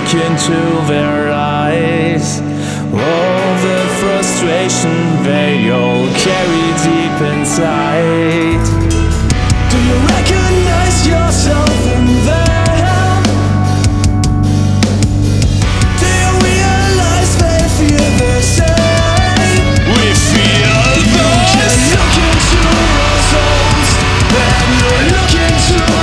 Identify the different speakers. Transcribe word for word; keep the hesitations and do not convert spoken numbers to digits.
Speaker 1: look into their eyes, all the frustration they all carry deep inside. Do you recognize yourself in them? Do you realize they feel the same? We feel the same. You can look into our souls when you look into